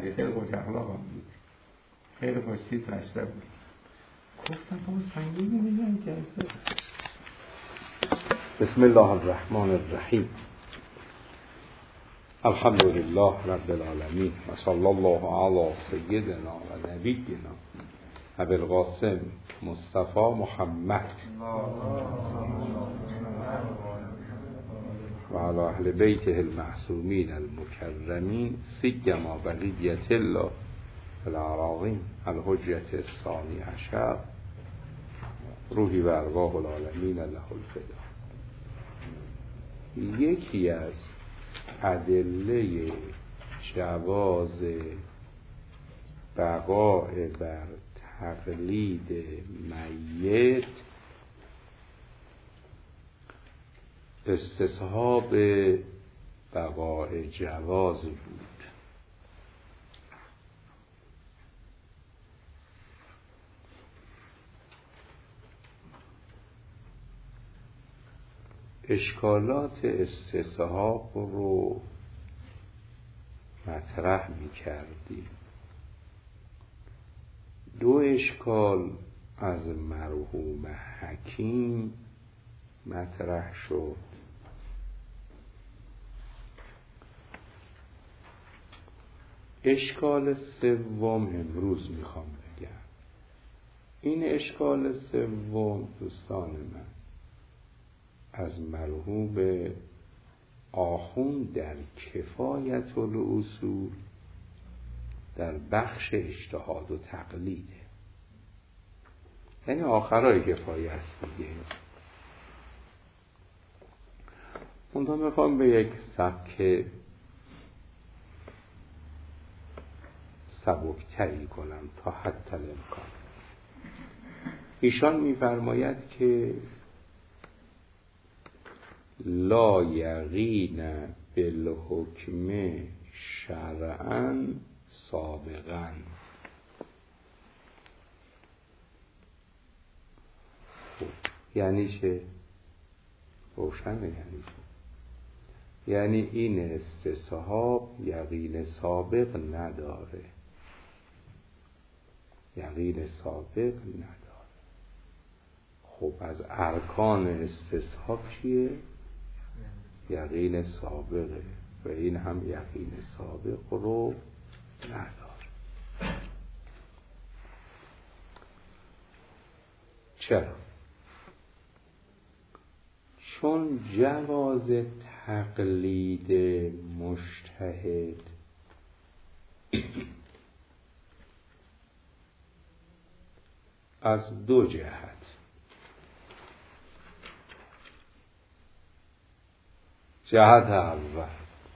خیلی خوش اخلاق هم بود، خیلی خوش چیز مشته بود. گفتم بابا سنگینی نگم کرده. بسم الله الرحمن الرحیم. الحمد لله رب العالمین و صلی الله علی سیدنا و نبینا ابی القاسم مصطفی محمد و علی اهل بیته المعصومین المکرمین سیما بقیة الله العراقین الحجة الثانی عشر روحی و ارواح العالمین له الفدا. یکی از ادله جواز بقاء بر تقلید میت استصحاب بقاء جواز بود. اشکالات استصحاب رو مطرح می کردیم. دو اشکال از مرحوم حکیم مطرح شد. اشکال سوم امروز میخوام بگم. این اشکال سوم دوستان من از مرحوم آخوند در کفایت الاصول در بخش اجتهاد و تقلیده، یعنی آخرای کفایت دیگه. اونجا میخوام به یک سبک سبکتری کنم تا حتی الامکان. ایشان میفرماید که لا یقین بالحکم شرعا سابقا. یعنی چه؟ روشنه. یعنی چه؟ یعنی این استصحاب یقین سابق نداره. یقین سابق نداره. خب از ارکان استصحاب چیه؟ یقین سابقه و این هم یقین سابق رو نداره. چرا؟ چون جواز تقلید مجتهد از دو جهت. جهت اول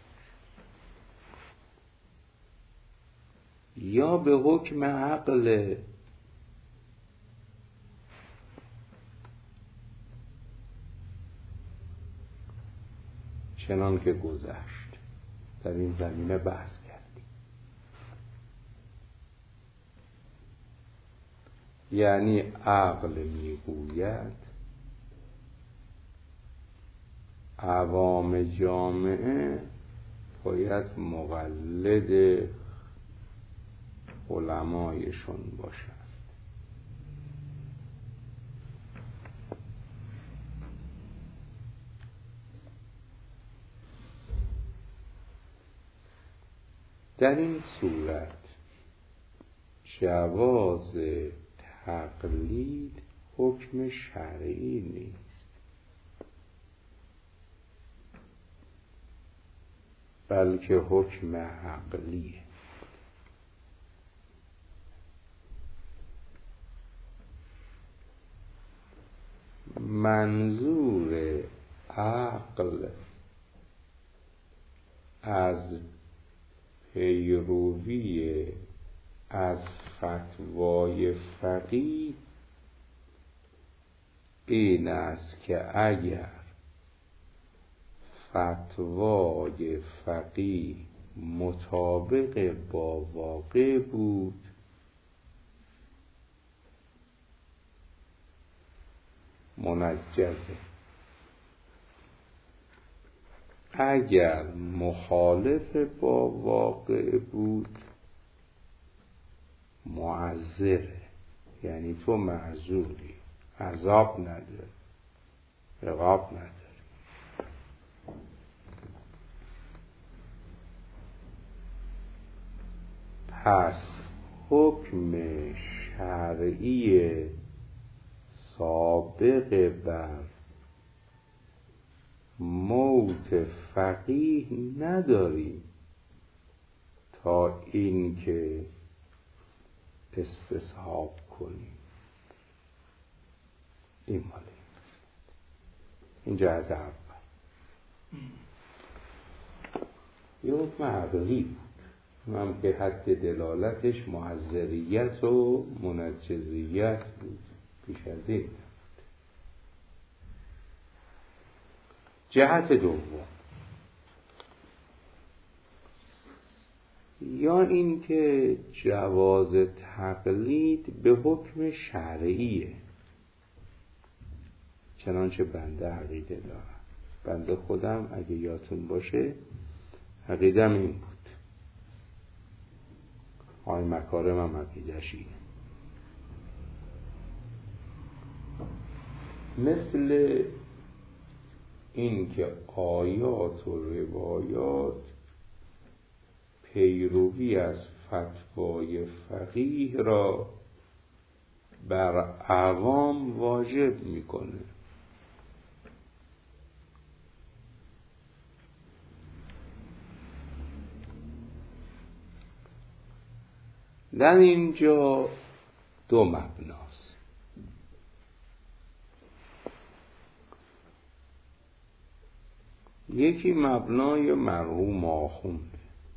یا به حکم عقل چنان که گذشت در این زمینه بحث کردیم، یعنی عقل میگوید عوام جامعه باید مقلد علمایشون باشند. در این صورت جواز تقلید حکم شرعی نیست، بلکه حکم عقلیه. منظور عقل از پیروی از فتوای فقیه این است که اگر فتوای فقیه مطابق با واقع بود منجزه، اگر مخالف با واقع بود معذره، یعنی تو معذوری، عذاب نداری، عقاب نداری. پس حکم شرعی سابق بر موت فقیه نداری تا این که استصحاب کنی. این ماله این جهت اول. یه حکم عقلی بود، هم که حد دلالتش معذریت و منجزیت بود، پیش از این. جهت دوم، یا این که جواز تقلید به حکم شرعیه، چنانچه بنده عقیده دارم. بنده خودم اگه یادتون باشه عقیدم این بود، آی مکارمم عقیدش اینه. مثل این که آیات و روایات پیروی از فتوای فقیه را بر عوام واجب میکنه. در اینجا دو مبناست. یکی مبنای مرحوم آخوند،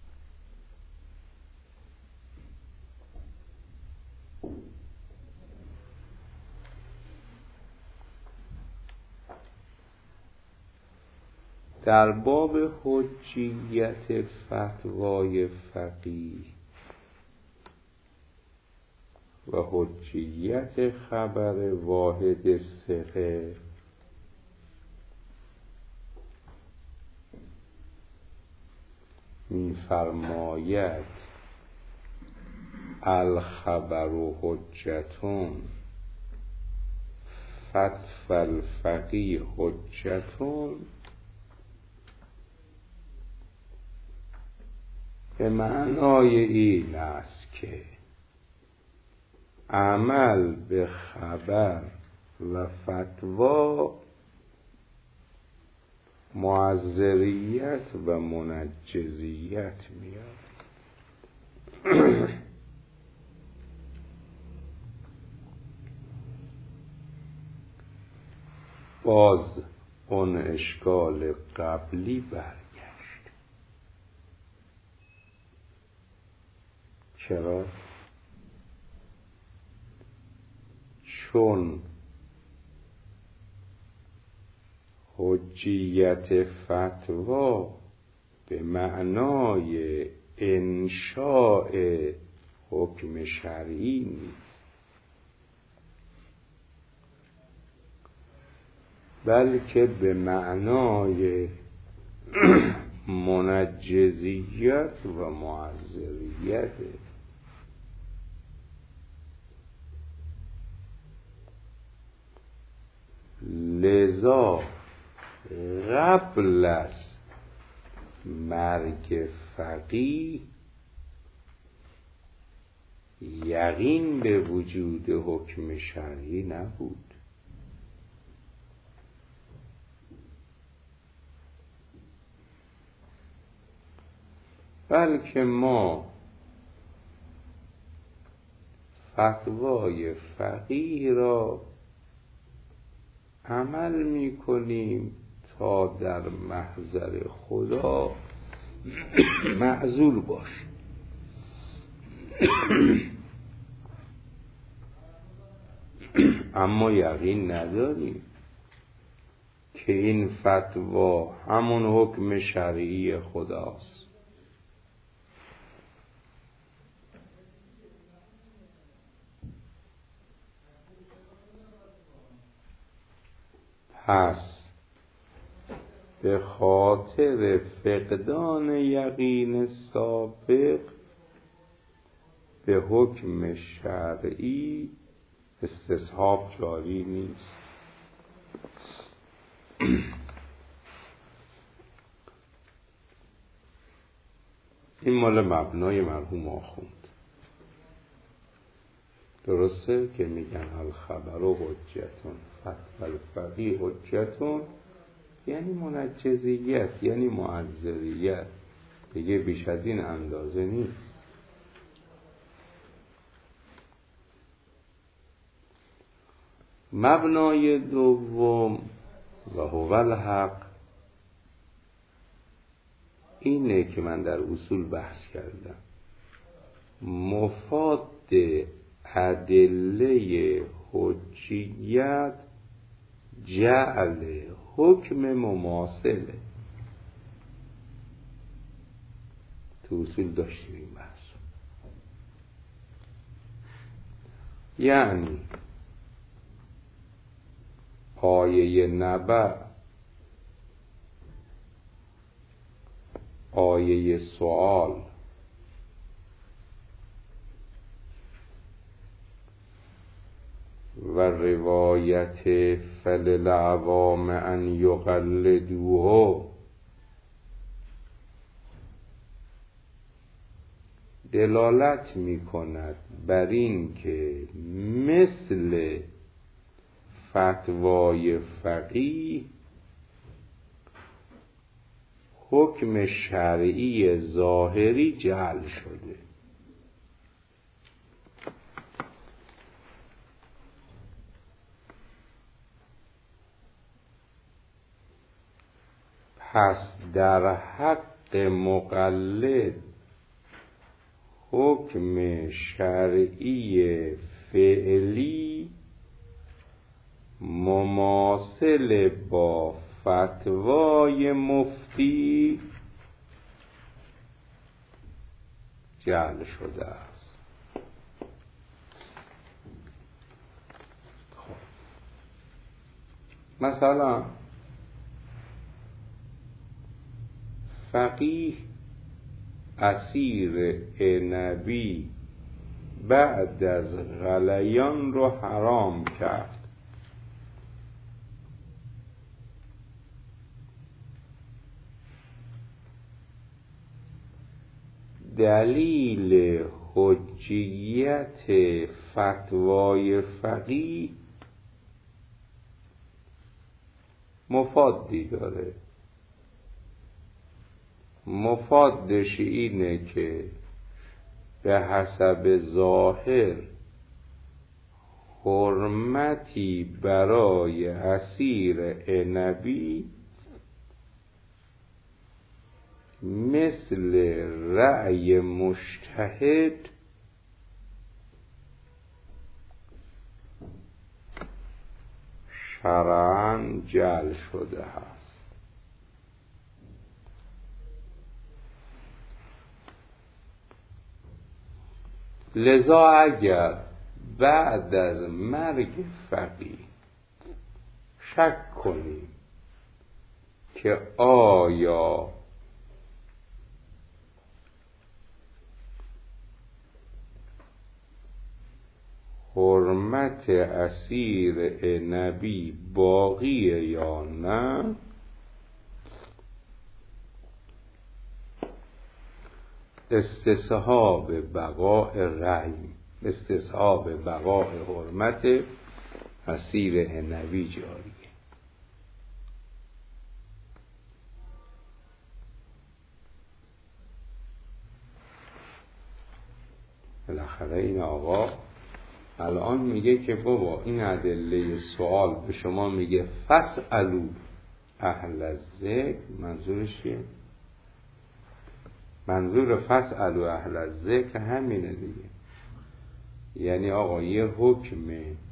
در باب حجیت فتوای فقیه و حجیت خبر واحد ثقه می‌فرماید الخبر حجتون فتوى الفقیه حجتون، به معنای این است که عمل به خبر و فتوا معذریت و منجزیت میاد. باز اون اشکال قبلی برگشت. چرا؟ چون حجیت فتوا به معنای انشاء حکم شرعی نیست، بلکه به معنای منجزیت و معذریت. لذا قبل از مرگ فقیه یقین به وجود حکم شرعی نبود، بلکه ما فتوای فقیه را عمل می کنیم تا در محضر خدا معذور باشیم. اما یقین نداریم که این فتوا همون حکم شرعی خداست. پس به خاطر فقدان یقین سابق به حکم شرعی استصحاب جاری نیست. این مال مبنای مرحوم آخوند. درسته که میگن الخبر و حجتون فتوی الفقیه حجتون، یعنی منجزیت، یعنی معذریت، دیگه بیش از این اندازه نیست. مبنای دوم و هو الحق اینه که من در اصول بحث کردم، مفاد ادله حجیت جعل حکم مماثله. تو اصول داشتیم این بحث، یعنی آیه نبأ، آیه سؤال و روایت فللعوام ان یقلدوه دلالت می کند بر این که مثل فتوای فقیه حکم شرعی ظاهری جعل شده. پس در حق مقلد حکم شرعی فعلی مماثل با فتوای مفتی جعل شده است. خب. مثلا فقیه عصیر عنبی بعد از غلیان رو حرام کرد. دلیل حجیت فتوای فقیه مفادی داره. مفادش اینه که به حسب ظاهر حرمتی برای عصیر عنبی مثل رأی مجتهد شرعاً جعل شده است. لذا اگر بعد از مرگ فقیه شک کنیم که آیا حرمت عصیر عنبی باقیه یا نه، استصحاب بقاء رأی، استصحاب بقاء حرمت عصیر عنبی جاریه. بالاخره این آقا الان میگه که بابا این ادله سوال به شما میگه فاسألوا اهل الذکر، منظورش چیه؟ منظور فاسألوا اهل الذکر همینه دیگه. یعنی آقا یه حکم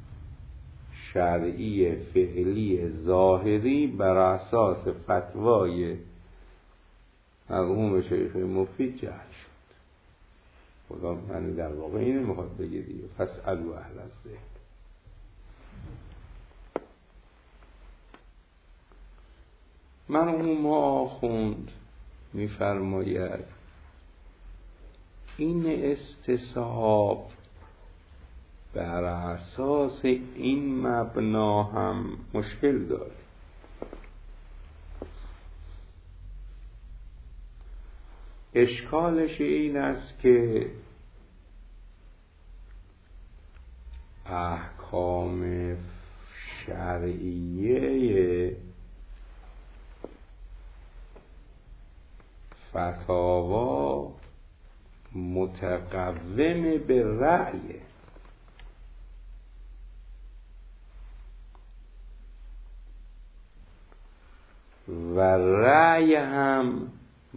شرعی فعلی ظاهری بر اساس فتوای مرحوم شیخ مفید جعل شد. خدا من در واقع اینو میخواد بگه دیگه، فاسألوا اهل الذکر. مرحوم آخوند میفرماید این استصحاب بر اساس این مبنا هم مشکل داره. اشکالش این است که احکام شرعیه فتاوا متقوم به رأی و رأی هم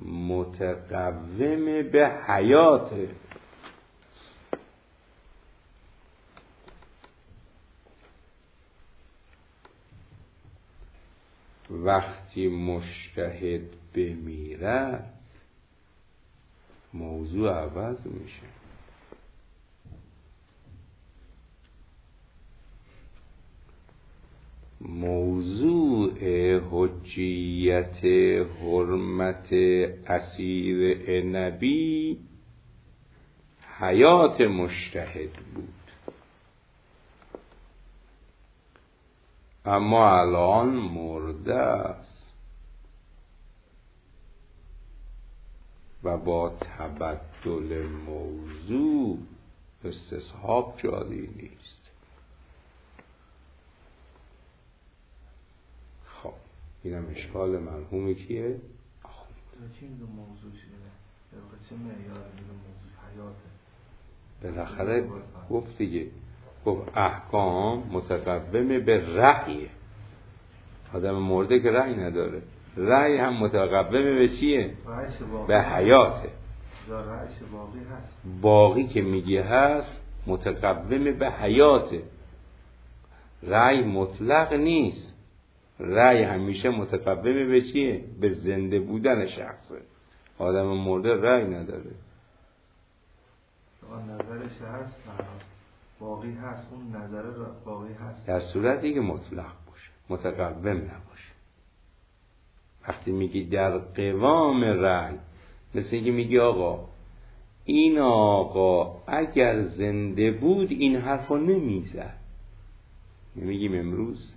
متقوم به حیات. وقتی مجتهد بمیرد موضوع عوض میشه. موضوع حجیت حرمت عصیر نبی حیات مجتهد بود، اما الان مرده است و با تبدل موضوع استصحاب جاری نیست. خب اینم اشکال مرحوم کیه؟ چه این دو موضوع شده؟ چه معیار این دو موضوع حیاته؟ بالاخره گفت دیگه، گفت احکام متقوم به رأی. آدم مرده که رأی نداره، رأی هم متقوم به چیه؟ به حیاته. رأیش باقی هست. باقی که میگی هست متقوم به حیاته. رأی مطلق نیست، رأی همیشه متقوم به چیه؟ به زنده بودن شخصه. آدم مرده رأی نداره. نظرش هست باقی هست، اون نظر باقی هست در صورتی که مطلق باشه، متقوم نباشه. وقتی میگی در قوام رأی، مثل اینکه میگی آقا این آقا اگر زنده بود این حرفو نمیزد. نمیگیم امروز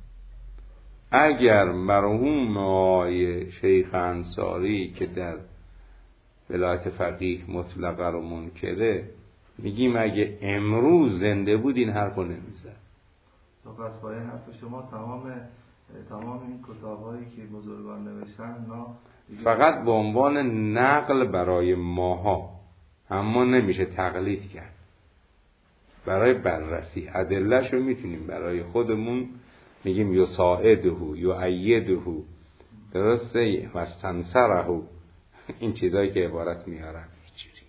اگر مرحوم آقای شیخ انصاری که در ولایت فقیه مطلقه رو منکره، میگیم اگه امروز زنده بود این حرفو نمیزد. پس با این حرف شما تمام این کتابایی که بزرگان نوشتن فقط به عنوان نقل برای ماها، اما نمیشه تقلید کرد. برای بررسی ادله‌شو میتونیم برای خودمون میگیم یساعده یؤیده، درسته، واستنصره، این چیزایی که عبارت میارن اینجوری.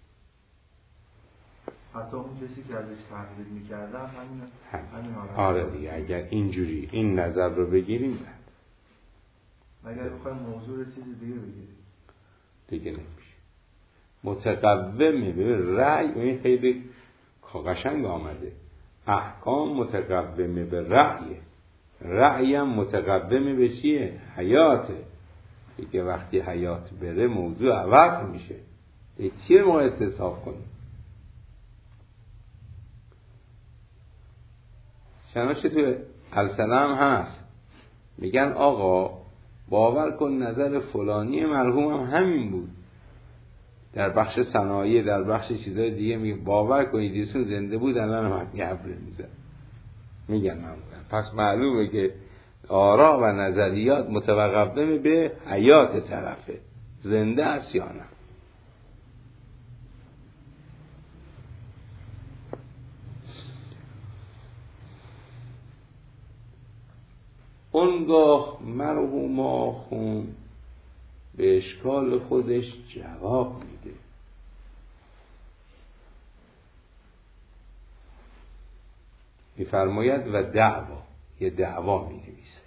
حتی اون کسی که ازش تقلید میکردن همین آره دیگه، اگر اینجوری این نظر رو بگیریم بعد اگر بخوایم موضوع چیزی دیگه بگیریم دیگه نمیشه. متقوم به رأی، این خیلی قشنگ آمده، احکام متقوم به رأی، رأی هم متقوم به چیه؟ حیاته دیگه. وقتی حیات بره موضوع عوض میشه. چیه ما استصحاب کنیم؟ چنانچه تو السلام هست، میگن آقا باور کن نظر فلانی مرحوم هم همین بود. در بخش صنایع، در بخش چیزای دیگه میگه باور کنید ایشون زنده بود الان هم گبر میزد. میگن معمولا پس معلومه که آرا و نظریات متوقفه به حیات طرفه، زنده است یا نه. اونگاه مرحوم آخون به اشکال خودش جواب میده. میفرماید و دعوا، یه دعوا می نویسه،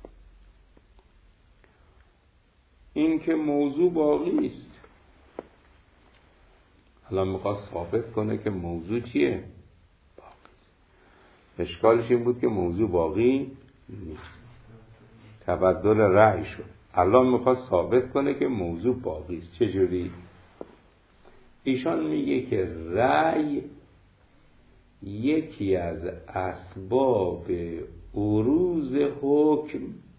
این که موضوع باقی است. الان میخواد ثابت کنه که موضوع چیه؟ باقی است. اشکالش این بود که موضوع باقی نیست، تبدل رأی شد. الان میخواد ثابت کنه که موضوع باقی است. چجوری؟ ایشان میگه که رأی یکی از اسباب عروض حکم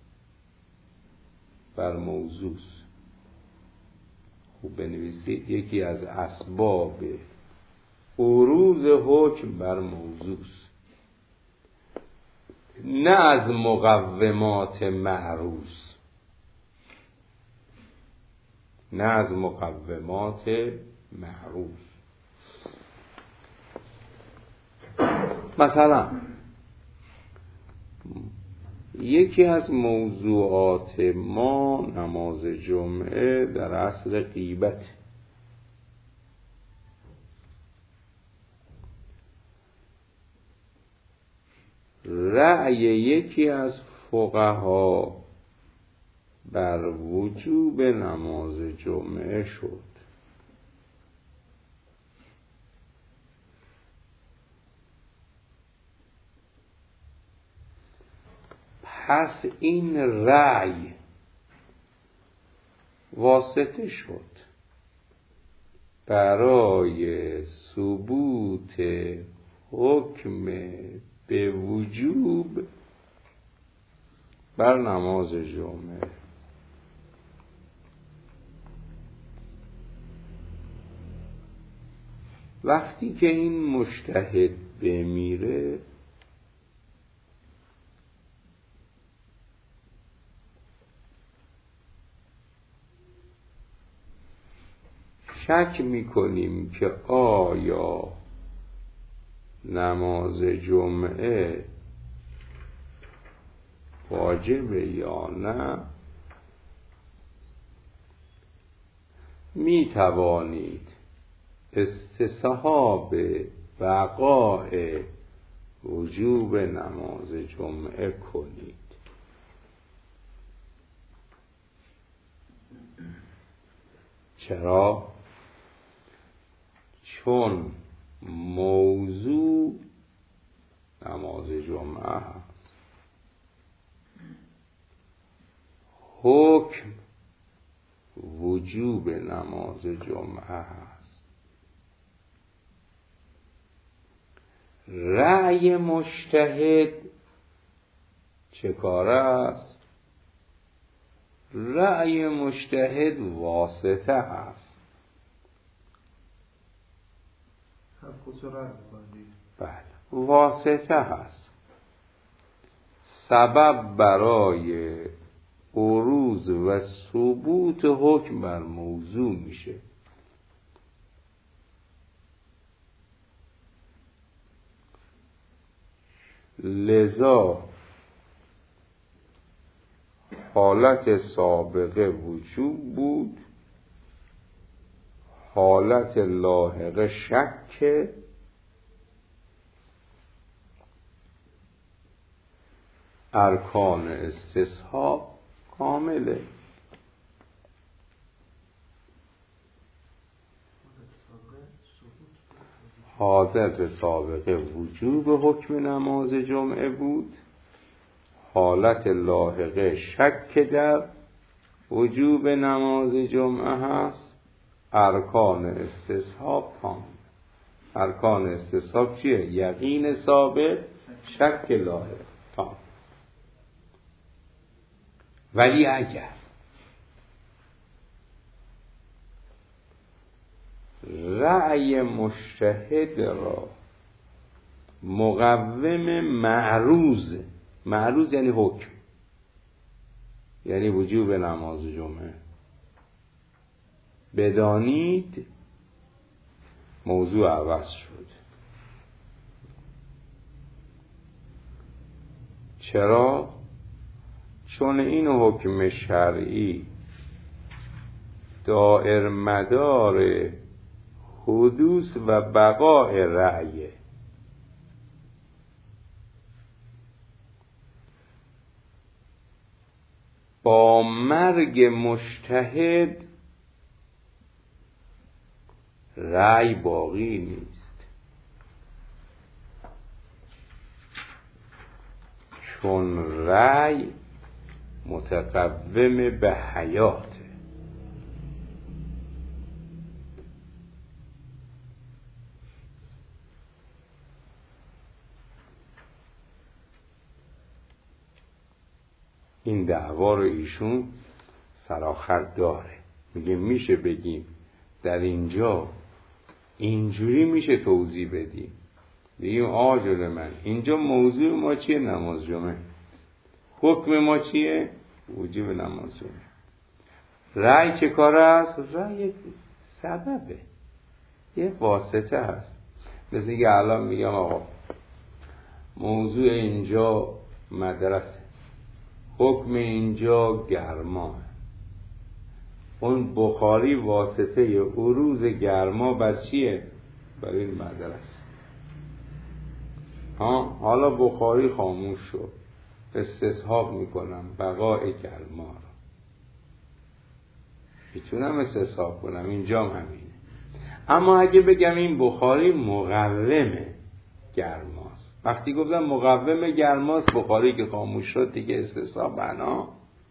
بر موضوع است. خوب بنویسید، یکی از اسباب عروض حکم بر موضوع است، نه از مقومات معروض، نه از مقومات معروض. مثلا یکی از موضوعات ما نماز جمعه در عصر غیبت. رأی یکی از فقها بر وجوب نماز جمعه شد. پس این رأی واسطه شد برای ثبوت حکم به وجوب بر نماز جمعه. وقتی که این مجتهد بمیره، شک میکنیم که آیا نماز جمعه واجبه یا نه. می توانید استصحاب بقاء وجوب نماز جمعه کنید. چرا؟ چون موضوع نماز جمعه هست، حکم وجوب نماز جمعه هست. رأی مجتهد چه کار است؟ رأی مجتهد واسطه هست. بله، واسطه هست، سبب برای عروض و ثبوت حکم بر موضوع میشه. لذا حالت سابقه وجوب بود، حالت لاحقه شک، ارکان استصحاب کامله. حالت سابقه وجوب حکم نماز جمعه بود، حالت لاحقه شک در وجوب نماز جمعه هست، ارکان استصحاب تام. ارکان استصحاب چیه؟ یقین ثابت، شک لاحق تام. ولی اگر رأی مجتهد را مقوم معروض، معروض یعنی حکم، یعنی وجوب نماز جمعه، بدانید موضوع عوض شد. چرا؟ چون این حکم شرعی دائر مدار حدوث و بقاء رأی. با مرگ مجتهد رأی باقی نیست، چون رأی متقوم به حیاته. این دعوا رو ایشون سرآخر داره. میگه میشه بگیم در اینجا اینجوری میشه توضیح بدیم، بگیم آجل من اینجا موضوع ما چیه؟ نماز جمعه. حکم ما چیه؟ وجوب نماز جمعه. رأی چه کار است؟ رأی سببه، یه واسطه هست. مثل اینکه الان میگم آقا موضوع اینجا مدرسه، حکم اینجا گرما. اون بخاری واسطه عروض گرما بر چیه؟ بر این مدرسه. حالا بخاری خاموش شد، استصحاب میکنم بقای گرما رو. میتونم استصحاب کنم، اینجام همینه. اما اگه بگم این بخاری مقوم گرماست، وقتی گفتم مقوم گرماست، بخاری که خاموش شد دیگه استصحاب بنا نداره.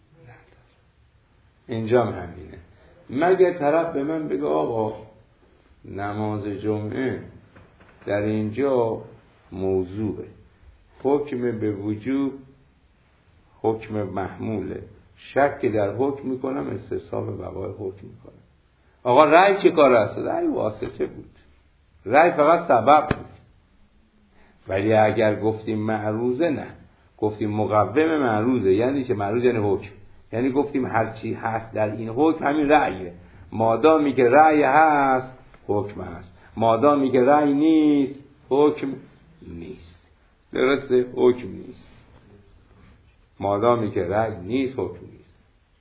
اینجام همینه. مگه طرف به من بگه آقا نماز جمعه در اینجا موضوعه، حکم به وجوب حکم محموله، شک در حکم میکنم، استصحاب بقای حکم میکنم. آقا رأی چه کار است؟ رأی واسطه بود، رأی فقط سبب بود. ولی اگر گفتیم معروضه، نه، گفتیم مقوم معروضه. یعنی چه؟ معروض یعنی حکم، یعنی گفتیم هرچی هست در این حکم همین رأیه. مادامی که رأی هست حکم هست، مادامی که رأی نیست حکم نیست. درسته؟ حکم نیست. مادامی که رأی نیست حکم نیست.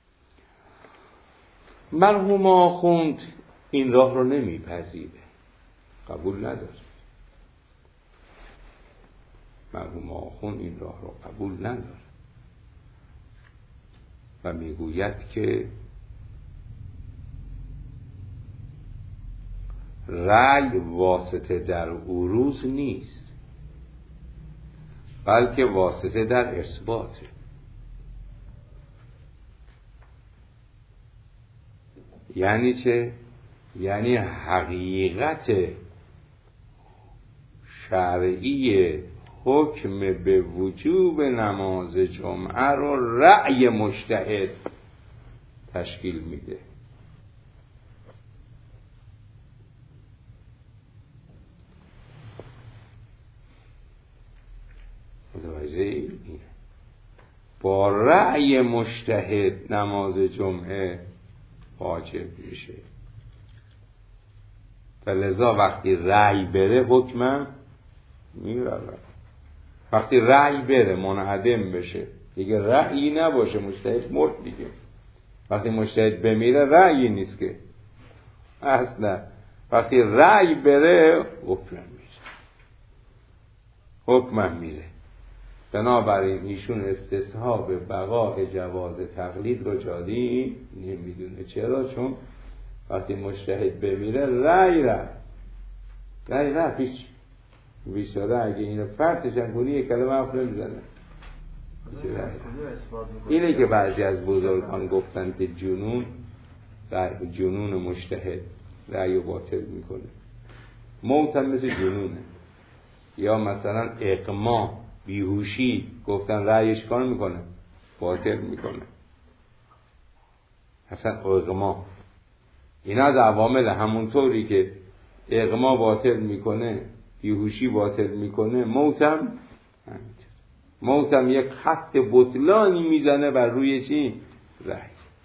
مرحوم آخوند این راه رو نمیپذیره، قبول نداره. مرحوم آخوند این راه رو قبول نداره و میگوید که رأی واسطه در عروض نیست، بلکه واسطه در اثباته. یعنی چه؟ یعنی حقیقت شرعی حکم به وجوب نماز جمعه رو رأی مجتهد تشکیل میده. متوجه اینه؟ با رأی مجتهد نماز جمعه واجب میشه. فلذا وقتی رأی بره حکمم میره. وقتی رأی بره منعدم بشه دیگه رأیی نباشه، مجتهد مرد دیگه. وقتی مجتهد بمیره رأیی نیست که اصلا. وقتی رأی بره حکمم میره. بنابراین ایشون استصحاب بقاء جواز تقلید رو جادی نمیدونه. چرا؟ چون وقتی مجتهد بمیره رأی پیش بیشاره. اگه اینو فرضش کنی یک کلمه حرف نمیزنه. اینه که بعضی از بزرگان گفتن که جنون مجتهد رأی باطل میکنه. موت هم مثل جنونه. یا مثلا اقما، بیهوشی، گفتن رأیش کار میکنه، باطل میکنه. اصلا اقما اینا از عوامل، همونطوری که اقما باطل میکنه، بیهوشی باطل میکنه، موتم یک خط بطلانی میزنه بر روی چی؟ رأی.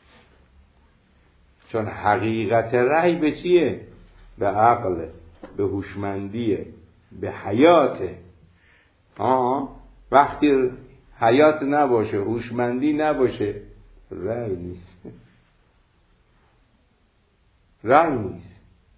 چون حقیقت رأی به چیه؟ به عقل، به هوشمندیه، به حیاته. وقتی حیات نباشه، هوشمندی نباشه، رأی نیست. رأی نیست.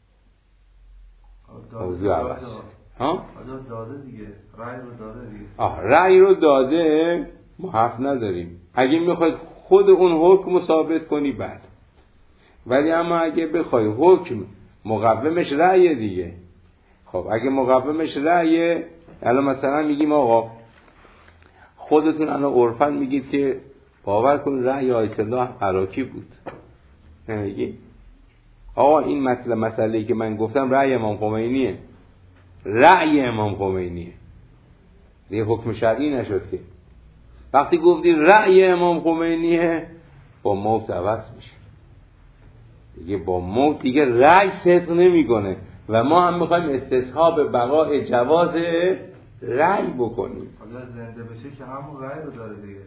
موضوع عوض داده دیگه، رأی رو داده دیگه. رأی رو داده، ما حق نداریم. اگه میخواید خود اون حکم رو ثابت کنی بعد. ولی اما اگه بخوای حکم مقومش رأی دیگه. خب اگه مقومش رأی، الان مثلا میگیم آقا خودتون الان عرفاً میگید که باور کن رأی آیت الله عراقی بود. نمیگی؟ آقا این مسئله‌ای که من گفتم رأی امام خمینیه. رأی امام خمینیه. دیگه حکم شرعی نشد که. وقتی گفتی رأی امام خمینیه با موت عوض میشه دیگه، با موت دیگه رأی صدق نمیکنه و ما هم میخوایم استصحاب بقای جواز رأی بکنیم. حالا زنده بشه که همون رأی رو داره دیگه.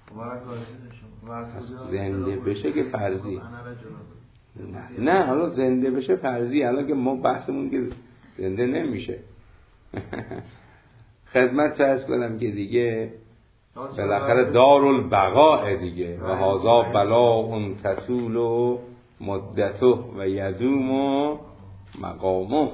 زنده بشه که فرضی نه حالا زنده بشه فرضی، الان که ما بحثمون که زنده نمیشه. خدمت عرض کنم که دیگه بالاخره دارالبقاء دیگه و هذا بلاء تطول و مدته و یزوم و مقامه.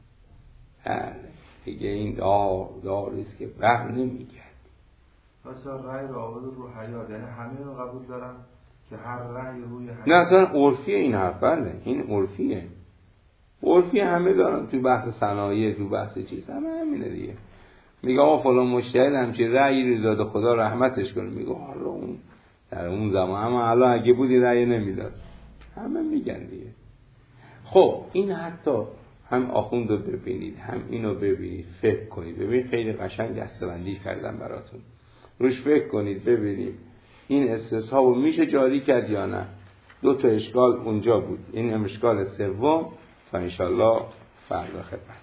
دیگه این داریست که بر نمیگرد. اصلا رأی رو آورد رو حیات، یعنی همه رو قبول دارن که هر رأی روی حیات. نه اصلا عرفیه این حرف، بله این عرفیه همه دارن، تو بحث صنایع تو بحث چیز همینه دیگه. میگه آقا فلان مجتهد همچین رأیی رو داده خدا رحمتش کنه، میگه حالا اون در اون زمان، اما حالا اگه بودی رأی نمیداد، همه میگن دیگه. خب این حتی هم آخوند رو ببینید هم اینو ببینید، فکر کنید، ببینید خیلی قشنگ دسته‌بندی کردم براتون، روش فکر کنید ببینید این استصحاب رو میشه جاری کرد یا نه. 2 اشکال اونجا بود، این اشکال سوم تا انشالله فردا خدمت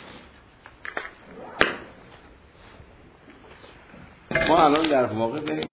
ما الان در واقع